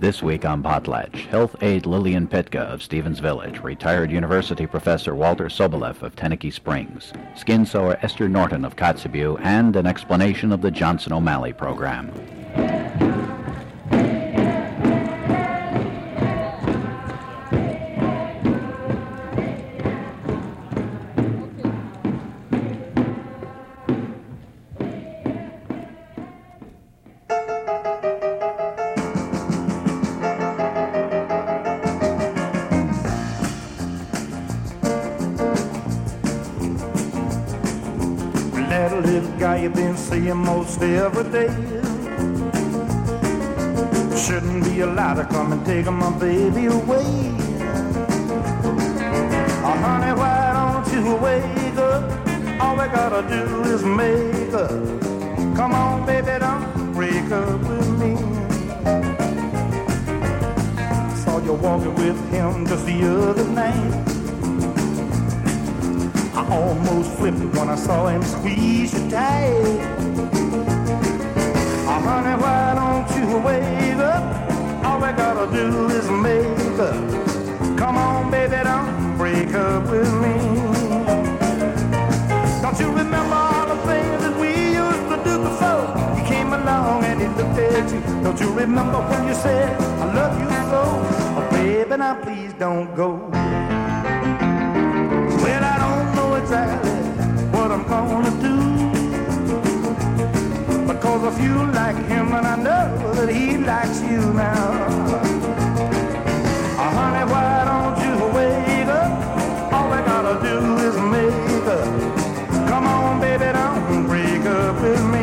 This week on Potlatch, health aide Lillian Pitka of Stevens Village, retired university professor Walter Soboleff of Tennecky Springs, skin sewer Esther Norton of Kotzebue, and an explanation of the Johnson O'Malley program. That little guy you've been seeing most every day shouldn't be allowed to come and take my baby away. Oh, honey, why don't you wake up? All we gotta do is make up. Come on, baby, don't break up with me. I saw you walking with him just the other night. I almost flipped when I saw him squeeze you tight. Oh, honey, why don't you wake up? All we gotta do is make up. Come on, baby, don't break up with me. Don't you remember all the things that we used to do before he came along and he looked at you? Don't you remember when you said, I love you so? Oh, baby, now please don't go. Well, I don't know exactly what I'm gonna do, because I feel like him and I know that he likes you now. Oh, honey, why don't you wake up? All I gotta do is make up. Come on, baby, don't break up with me.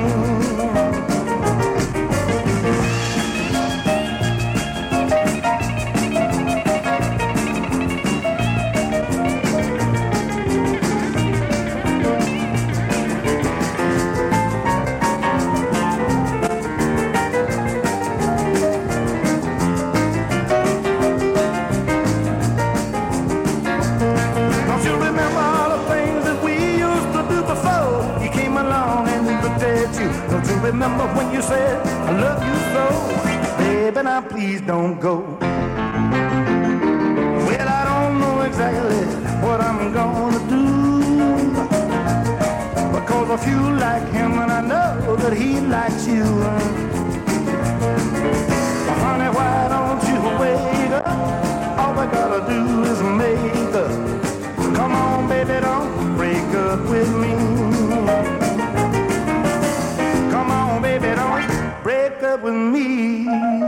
Remember when you said, I love you so? Baby, now please don't go. Well, I don't know exactly what I'm gonna do, because I feel like him and I know that he likes you. Well, honey, why don't you wake up? All I gotta do is make up. Come on, baby, don't break up with me. Baby, don't break up with me.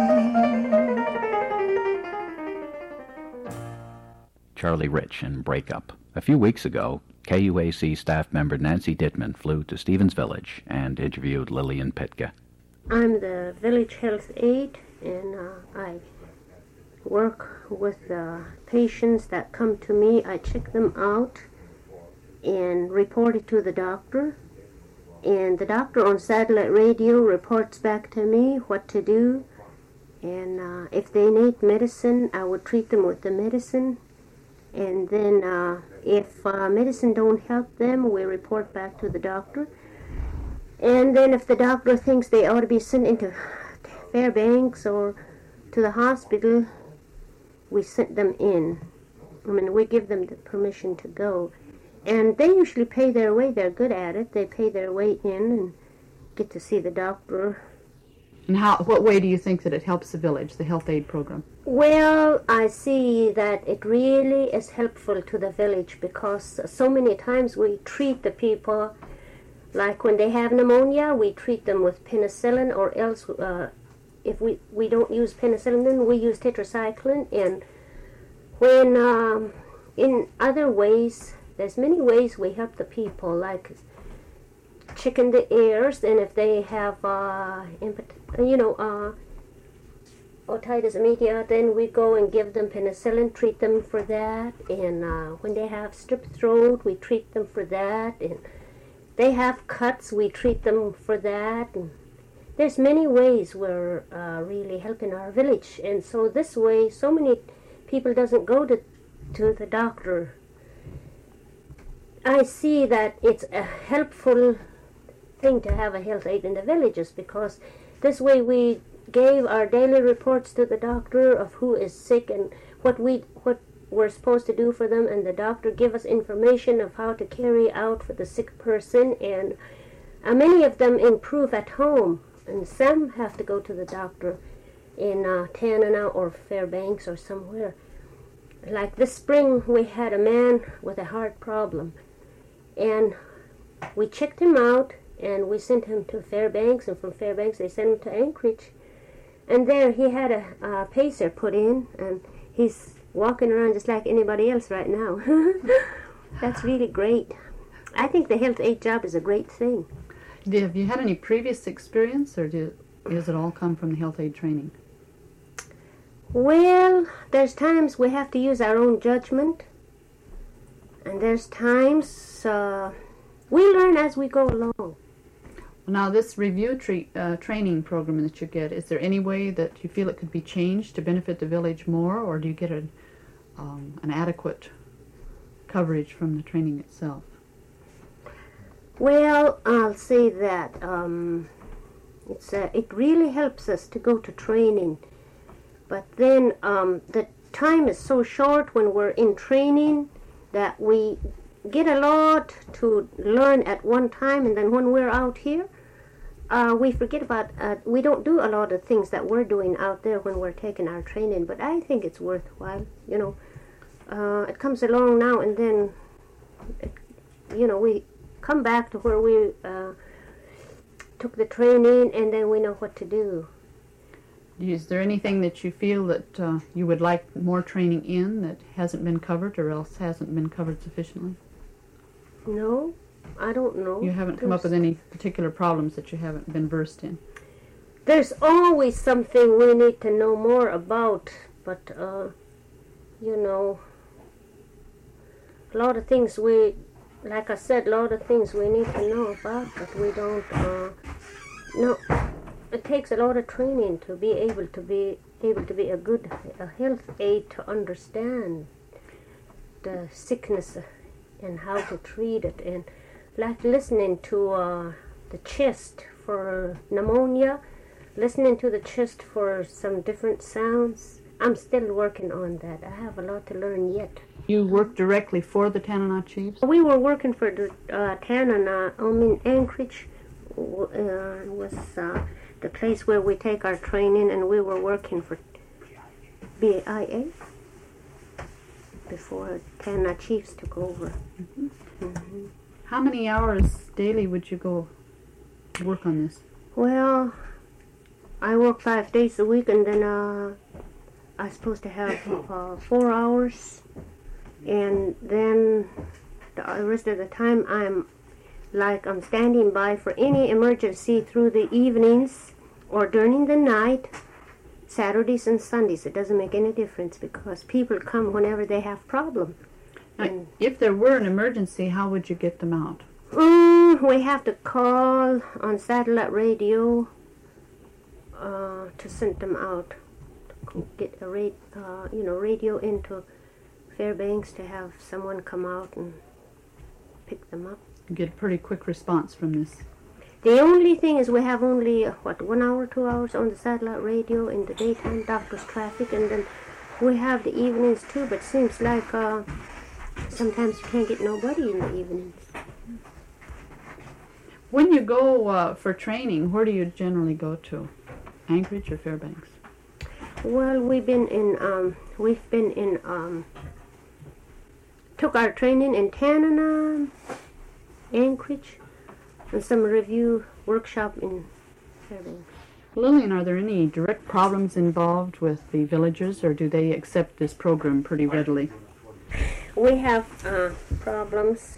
Charlie Rich in Break Up. A few weeks ago, KUAC staff member Nancy Dittman flew to Stevens Village and interviewed Lillian Pitka. I'm the village health aide, and I work with patients that come to me. I check them out and report it to the doctor. And the doctor on satellite radio reports back to me what to do. And if they need medicine, I would treat them with the medicine. And then if medicine don't help them, we report back to the doctor. And then if the doctor thinks they ought to be sent into Fairbanks or to the hospital, we send them in. I mean, we give them the permission to go. And they usually pay their way. They're good at it. They pay their way in and get to see the doctor. And what way do you think that it helps the village, the health aid program? Well, I see that it really is helpful to the village, because so many times we treat the people, like when they have pneumonia, we treat them with penicillin, or else if we don't use penicillin, then we use tetracycline. And when in other ways, there's many ways we help the people, like checking the ears, and if they have, otitis media, then we go and give them penicillin, treat them for that. And when they have strep throat, we treat them for that. And they have cuts, we treat them for that. And there's many ways we're really helping our village. And so this way, so many people doesn't go to the doctor. I see that it's a helpful thing to have a health aide in the villages, because this way we gave our daily reports to the doctor of who is sick and what we're supposed to do for them, and the doctor give us information of how to carry out for the sick person, and many of them improve at home, and some have to go to the doctor in Tanana or Fairbanks or somewhere. Like this spring, we had a man with a heart problem, and we checked him out, and we sent him to Fairbanks, and from Fairbanks they sent him to Anchorage. And there he had a pacer put in, and he's walking around just like anybody else right now. That's really great. I think the health aid job is a great thing. Have you had any previous experience, or does it all come from the health aid training? Well, there's times we have to use our own judgment, and there's times we learn as we go along. Now, this review training program that you get, is there any way that you feel it could be changed to benefit the village more, or do you get an adequate coverage from the training itself? Well, I'll say that it really helps us to go to training, but then the time is so short when we're in training that we get a lot to learn at one time, and then when we're out here, we forget about, we don't do a lot of things that we're doing out there when we're taking our training, but I think it's worthwhile, you know. It comes along now and then, we come back to where we took the training, and then we know what to do. Is there anything that you feel that you would like more training in that hasn't been covered, or else hasn't been covered sufficiently? No, I don't know. You haven't come up with any particular problems that you haven't been versed in? There's always something we need to know more about, but, a lot of things like I said, a lot of things we need to know about, but we don't, it takes a lot of training to be able to be a good health aide, to understand the sickness and how to treat it, and like listening to the chest for pneumonia, listening to the chest for some different sounds. I'm still working on that. I have a lot to learn yet. You work directly for the Tanana Chiefs? We were working for the Tanana, Anchorage was the place where we take our training, and we were working for BIA before Tanana Chiefs took over. Mm-hmm. Mm-hmm. How many hours daily would you go work on this? Well, I work 5 days a week, and then I'm supposed to have 4 hours, and then the rest of the time I'm standing by for any emergency through the evenings or during the night, Saturdays and Sundays. It doesn't make any difference because people come whenever they have problems. Now, if there were an emergency, how would you get them out? We have to call on satellite radio to send them out. To get a radio into Fairbanks to have someone come out and pick them up. You get a pretty quick response from this. The only thing is we have only 1 hour, 2 hours on the satellite radio in the daytime, doctor's traffic, and then we have the evenings too. But it seems like sometimes you can't get nobody in the evenings. When you go for training, where do you generally go to? Anchorage or Fairbanks? Well, we've been in took our training in Tanana, Anchorage, and some review workshop in Fairbanks. Lillian, are there any direct problems involved with the villagers, or do they accept this program pretty readily? We have problems.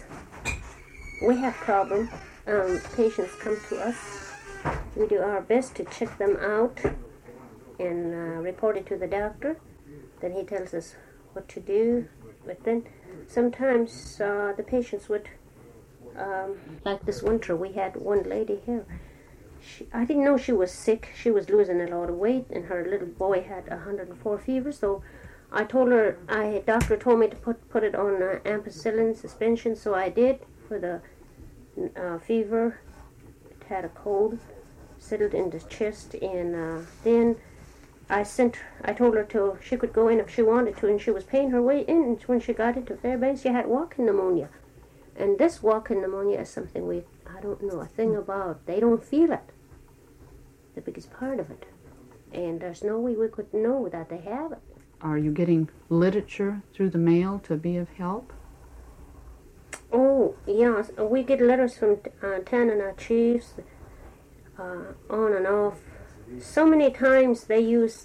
Patients come to us. We do our best to check them out and report it to the doctor. Then he tells us what to do. But then sometimes the patients would, like this winter, we had one lady here. I didn't know she was sick. She was losing a lot of weight, and her little boy had 104 fever. So I told her, doctor told me to put it on ampicillin suspension, so I did for the fever. It had a cold. settled in the chest, and then I told her she could go in if she wanted to, and she was paying her way in, and when she got into Fairbanks, she had walking pneumonia. And this walking pneumonia is something I don't know a thing about. They don't feel it, the biggest part of it. And there's no way we could know that they have it. Are you getting literature through the mail to be of help? Oh, yeah. We get letters from Tanana chiefs, on and off. So many times they use,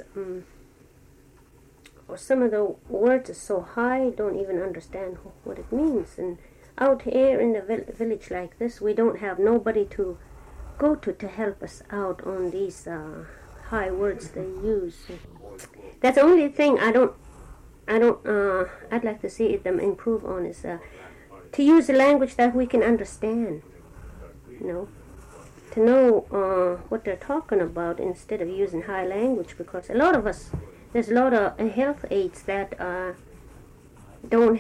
or some of the words are so high, don't even understand what it means. And out here in the village like this, we don't have nobody to go to help us out on these high words they use. That's the only thing I'd like to see them improve on is to use a language that we can understand, to know what they're talking about instead of using high language, because there's a lot of health aides that don't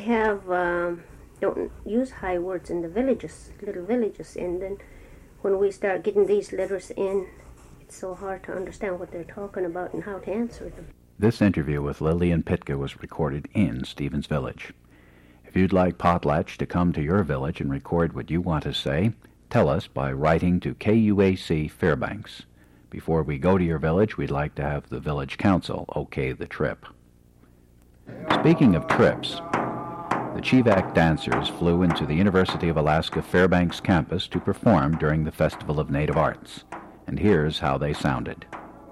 use high words in the little villages, and then when we start getting these letters in, it's so hard to understand what they're talking about and how to answer them. This interview with Lillian Pitka was recorded in Stevens Village. If you'd like Potlatch to come to your village and record what you want to say, tell us by writing to KUAC Fairbanks. Before we go to your village, we'd like to have the village council okay the trip. Speaking of trips, the Chivak dancers flew into the University of Alaska Fairbanks campus to perform during the Festival of Native Arts. And here's how they sounded.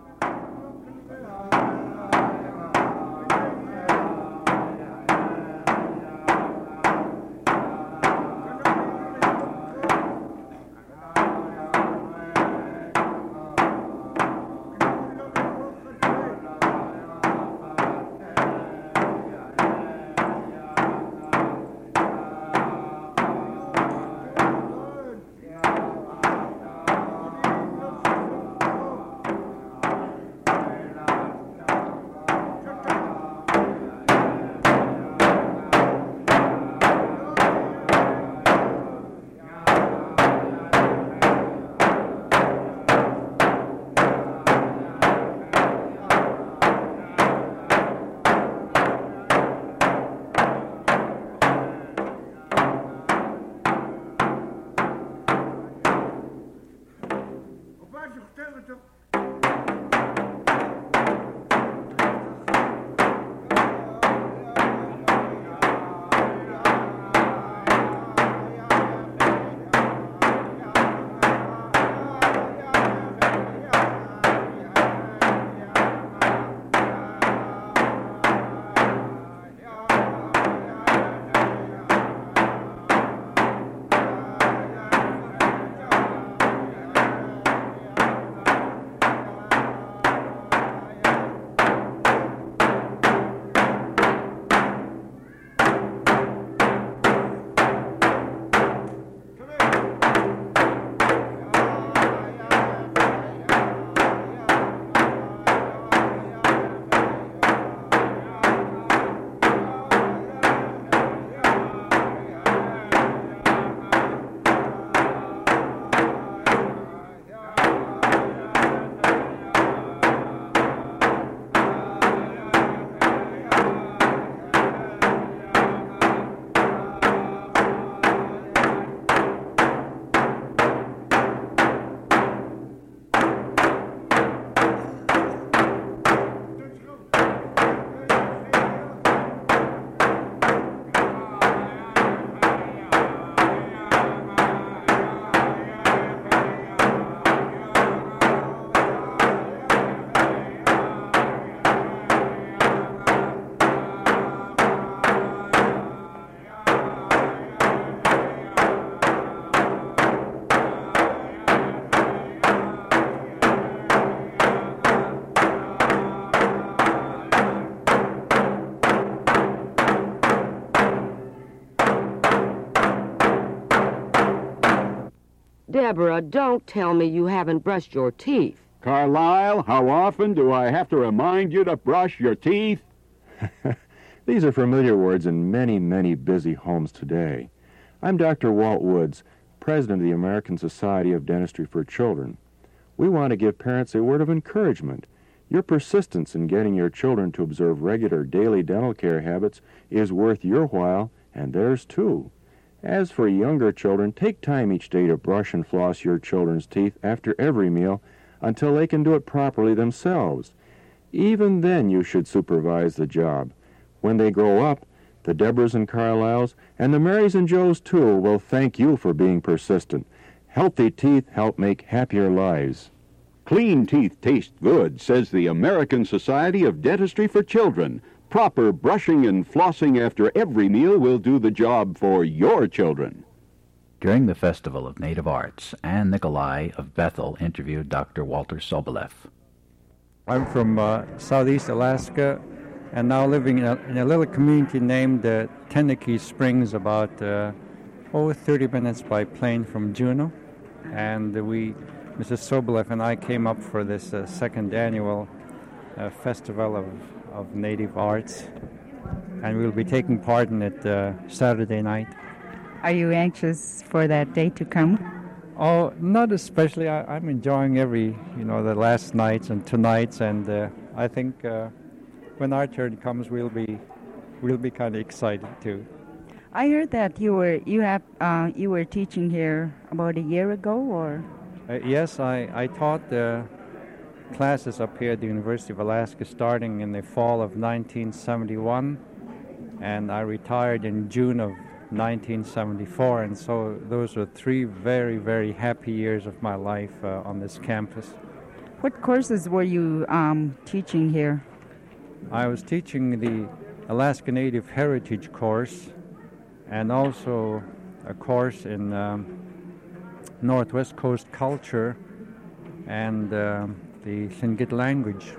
Deborah, don't tell me you haven't brushed your teeth. Carlisle, how often do I have to remind you to brush your teeth? These are familiar words in many, many busy homes today. I'm Dr. Walt Woods, president of the American Society of Dentistry for Children. We want to give parents a word of encouragement. Your persistence in getting your children to observe regular daily dental care habits is worth your while and theirs too. As for younger children, take time each day to brush and floss your children's teeth after every meal until they can do it properly themselves. Even then you should supervise the job. When they grow up, the Deborahs and Carlyles and the Marys and Joes too will thank you for being persistent. Healthy teeth help make happier lives. Clean teeth taste good, says the American Society of Dentistry for Children. Proper brushing and flossing after every meal will do the job for your children. During the Festival of Native Arts, Ann Nicolai of Bethel interviewed Dr. Walter Soboleff. I'm from southeast Alaska and now living in a little community named Tenakee Springs, about 30 minutes by plane from Juneau. And Mrs. Soboleff and I came up for this second annual Festival of Native Arts, and we'll be taking part in it Saturday night. Are you anxious for that day to come? Oh, not especially. I'm enjoying the last nights and tonight's, and I think when our turn comes, we'll be kind of excited too. I heard that you were teaching here about a year ago, or? Yes, I taught classes up here at the University of Alaska starting in the fall of 1971, and I retired in June of 1974, and so those were 3 very, very happy years of my life on this campus. What courses were you teaching here? I was teaching the Alaska Native Heritage course and also a course in Northwest Coast culture and the Tlingit language.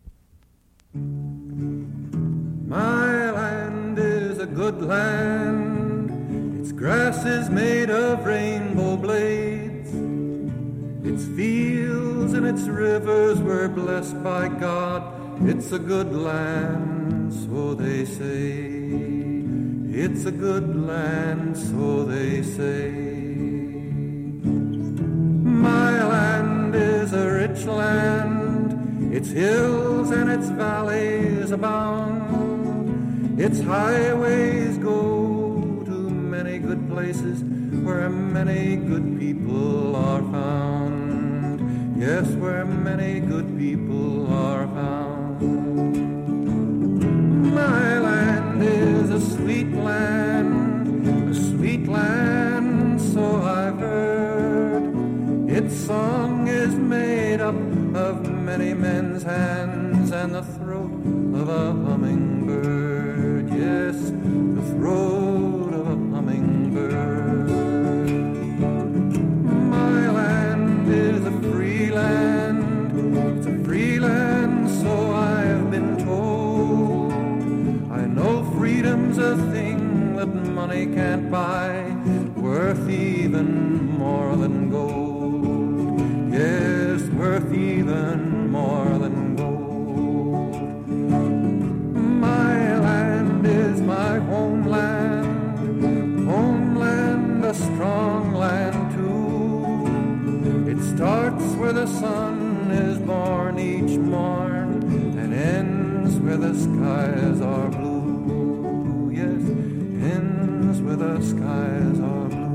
My land is a good land. Its grass is made of rainbow blades. Its fields and its rivers were blessed by God. It's a good land, so they say. It's a good land, so they say. My land is a rich land. Its hills and its valleys abound. Its highways go to many good places where many good people are found. Yes, where many good people are found. My land is a sweet land, so I've heard. Its song is made up of many men's hands and the throat of a hummingbird. Yes, the throat of a hummingbird. My land is a free land. It's a free land, so I've been told. I know freedom's a thing that money can't buy, worth even more than gold. Yes, worth even more than gold. My land is my homeland, homeland, a strong land too. It starts where the sun is born each morn and ends where the skies are blue. Yes, ends where the skies are blue.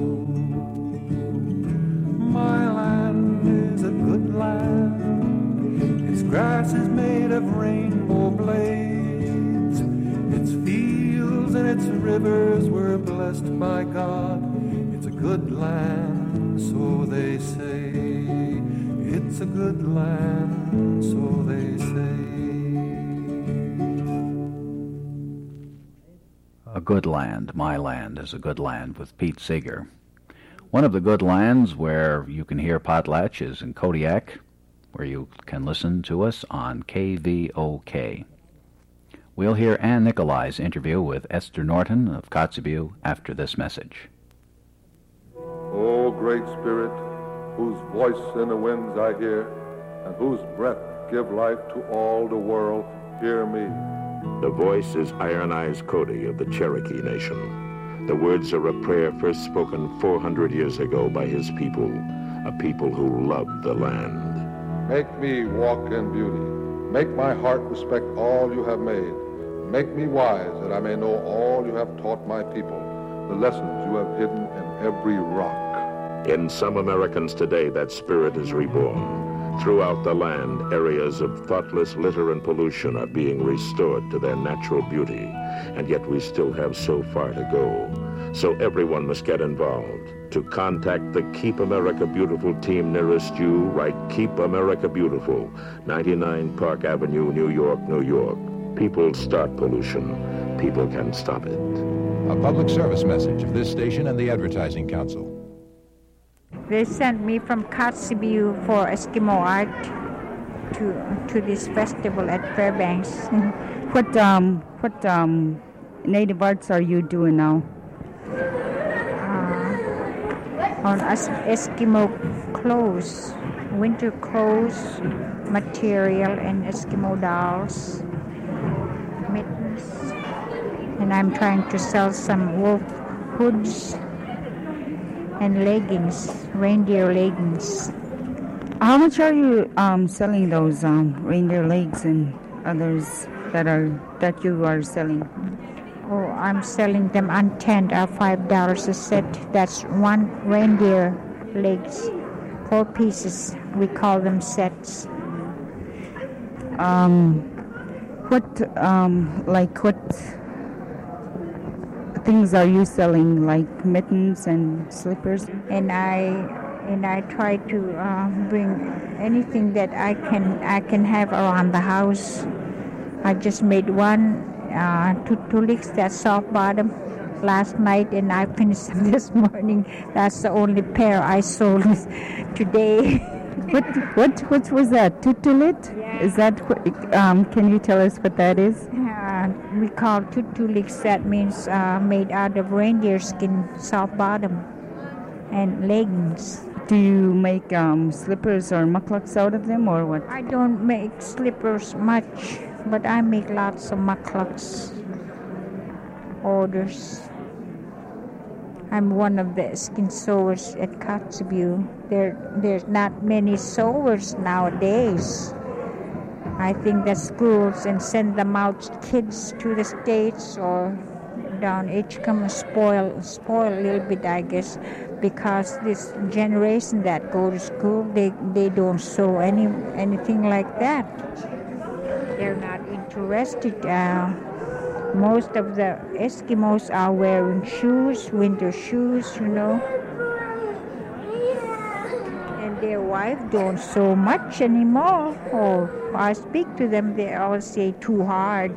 My land is a good land. Its grass is made of rainbow blades. Its fields and its rivers were blessed by God. It's a good land, so they say. It's a good land, so they say. A Good Land, My Land is a Good Land with Pete Seeger. One of the good lands where you can hear Potlatch is in Kodiak, where you can listen to us on KVOK. We'll hear Ann Nicolai's interview with Esther Norton of Kotzebue after this message. O great Spirit, whose voice in the winds I hear, and whose breath give life to all the world, hear me. The voice is Iron Eyes Cody of the Cherokee Nation. The words are a prayer first spoken 400 years ago by his people, a people who love the land. Make me walk in beauty. Make my heart respect all you have made. Make me wise that I may know all you have taught my people, the lessons you have hidden in every rock. In some Americans today, that spirit is reborn. Throughout the land, areas of thoughtless litter and pollution are being restored to their natural beauty, and yet we still have so far to go. So everyone must get involved. To contact the Keep America Beautiful team nearest you, write Keep America Beautiful, 99 Park Avenue, New York, New York. People start pollution. People can stop it. A public service message of this station and the Advertising Council. They sent me from Kotzebue for Eskimo art to this festival at Fairbanks. What native arts are you doing now? On Eskimo clothes, winter clothes, material, and Eskimo dolls, mittens. And I'm trying to sell some wolf hoods and leggings, reindeer leggings. How much are you selling those reindeer legs and others that you are selling? Oh, I'm selling them untanned at $5 a set. That's one reindeer legs, 4 pieces. We call them sets. What things are you selling, like mittens and slippers? And I try to bring anything that I can have around the house. I just made one tutuliks, that soft bottom, last night, and I finished them this morning. That's the only pair I sold today. What was that? Tutulit? Yeah. Is that? Can you tell us what that is? We call tutuliks. That means made out of reindeer skin, soft bottom, and leggings. Do you make slippers or mucklucks out of them, or what? I don't make slippers much, but I make lots of mucklucks orders. I'm one of the skin sewers at Kotzebue. There's not many sewers nowadays. I think that schools and send them out kids to the States or down Edgecombe spoil a little bit, I guess, because this generation that go to school, they don't sew anything like that. They're not interested. Most of the Eskimos are wearing shoes, winter shoes, and their wife don't sew much anymore. Or I speak to them, they all say too hard.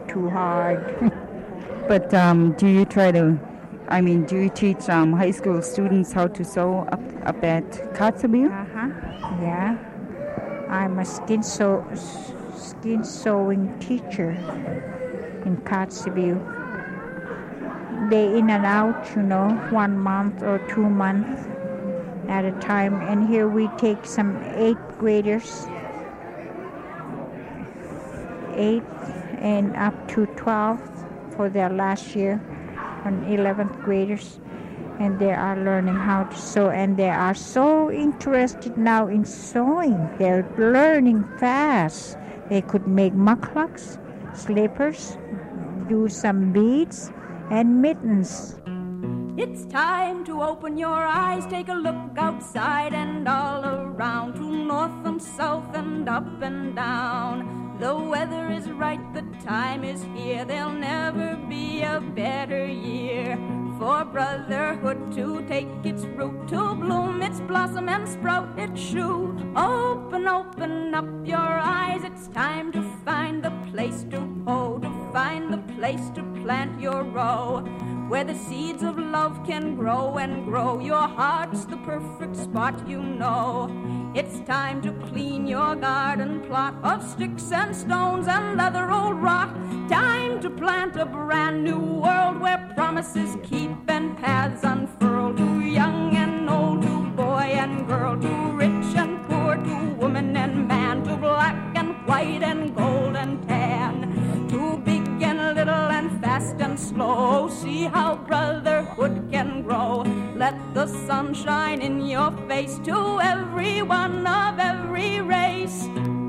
But do you teach high school students how to sew up at Kotzebue? Yeah. I'm a skin sewing teacher in Kotzebue. They in and out, 1 month or 2 months at a time. And here we take some 8th graders, 8th and up to 12th for their last year, and 11th graders. And they are learning how to sew, and they are so interested now in sewing. They're learning fast. They could make mucklucks, slippers, do some beads, and mittens. It's time to open your eyes, take a look outside and all around, to north and south and up and down. The weather is right, the time is here, there'll never be a better year for brotherhood to take its root, to bloom its blossom and sprout its shoot. Open up your eyes, it's time to find the place to hoe, to find the place to plant your row, where the seeds of love can grow and grow. Your heart's the perfect spot, It's time to clean your garden plot of sticks and stones and leather old rot. Time to plant a brand new world where promises keep and paths unfurl, to young and old, to boy and girl, to rich and poor, to woman and man, to black and white and gold and tan, to big and little and fast and slow. See how brotherhood can grow. Let let the sun shine in your face to everyone of every race.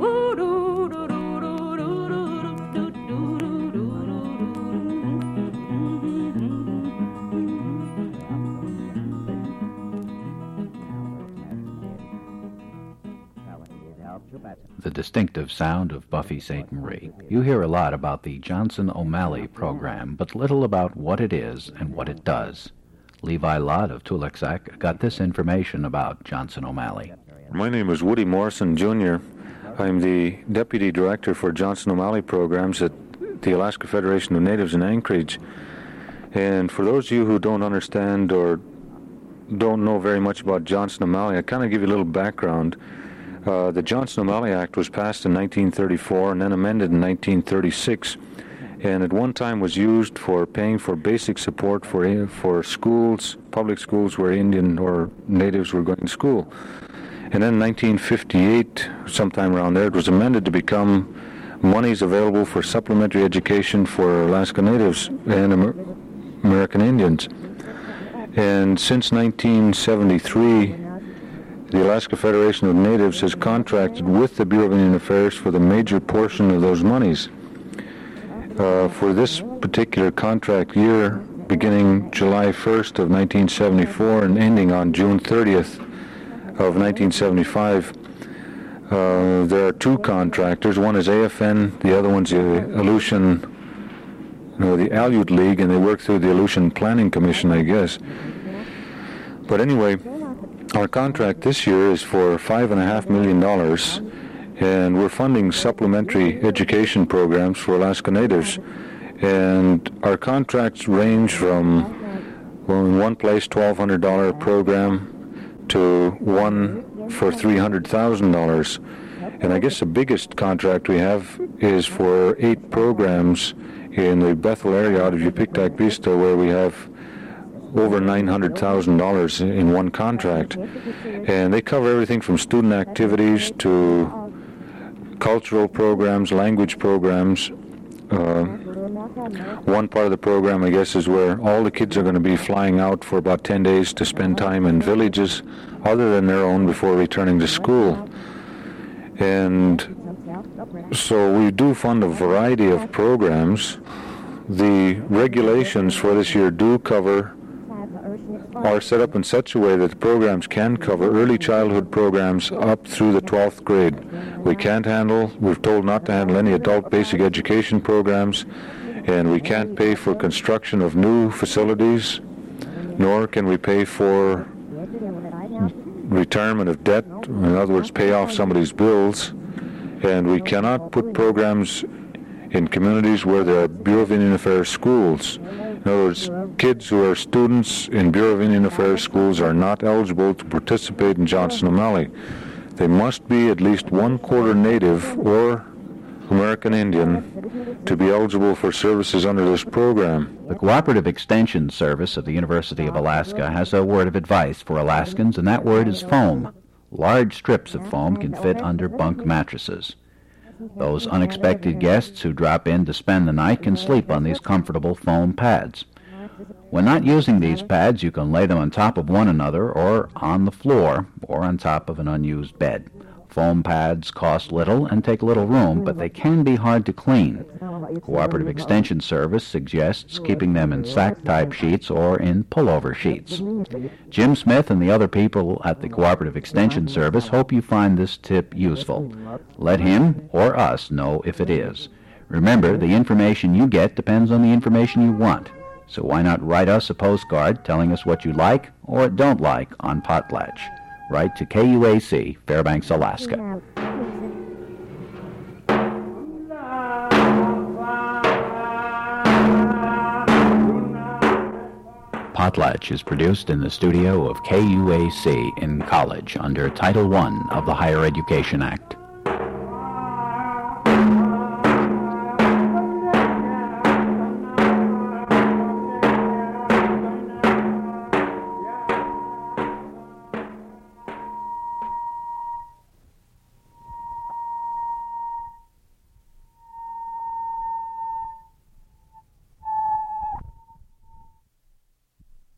The distinctive sound of Buffy St. Marie. You hear a lot about the Johnson O'Malley program, but little about what it is and what it does. Levi Lott of Tulaksak got this information about Johnson O'Malley. My name is Woody Morrison, Jr. I'm the Deputy Director for Johnson O'Malley programs at the Alaska Federation of Natives in Anchorage. And for those of you who don't understand or don't know very much about Johnson O'Malley, I kind of give you a little background. The Johnson O'Malley Act was passed in 1934 and then amended in 1936, and at one time was used for paying for basic support for schools, public schools where Indian or natives were going to school. And then in 1958, sometime around there, it was amended to become monies available for supplementary education for Alaska Natives and American Indians. And since 1973, the Alaska Federation of Natives has contracted with the Bureau of Indian Affairs for the major portion of those monies. For this particular contract year, beginning July 1st of 1974 and ending on June 30th of 1975, there are two contractors. One is AFN, the other one's the Aleutian, the Aleut League, and they work through the Aleutian Planning Commission, I guess. But anyway, our contract this year is for $5.5 million, and we're funding supplementary education programs for Alaska Natives. And our contracts range from, well, in one place, $1,200 program to one for $300,000. And I guess the biggest contract we have is for 8 programs in the Bethel area out of Yupiktak Vista, where we have over $900,000 in one contract. And they cover everything from student activities to cultural programs, language programs. One part of the program, I guess, is where all the kids are going to be flying out for about 10 days to spend time in villages other than their own before returning to school. And so we do fund a variety of programs. The regulations for this year are set up in such a way that the programs can cover early childhood programs up through the 12th grade. We're told not to handle any adult basic education programs, and we can't pay for construction of new facilities, nor can we pay for retirement of debt, in other words, pay off somebody's bills, and we cannot put programs in communities where there are Bureau of Indian Affairs schools. In other words, kids who are students in Bureau of Indian Affairs schools are not eligible to participate in Johnson O'Malley. They must be at least 1/4 Native or American Indian to be eligible for services under this program. The Cooperative Extension Service of the University of Alaska has a word of advice for Alaskans, and that word is foam. Large strips of foam can fit under bunk mattresses. Those unexpected guests who drop in to spend the night can sleep on these comfortable foam pads. When not using these pads, you can lay them on top of one another or on the floor or on top of an unused bed. Foam pads cost little and take little room, but they can be hard to clean. Cooperative Extension Service suggests keeping them in sack-type sheets or in pullover sheets. Jim Smith and the other people at the Cooperative Extension Service hope you find this tip useful. Let him or us know if it is. Remember, the information you get depends on the information you want. So why not write us a postcard telling us what you like or don't like on Potlatch? Write to KUAC, Fairbanks, Alaska. Potlatch is produced in the studio of KUAC in College under Title I of the Higher Education Act.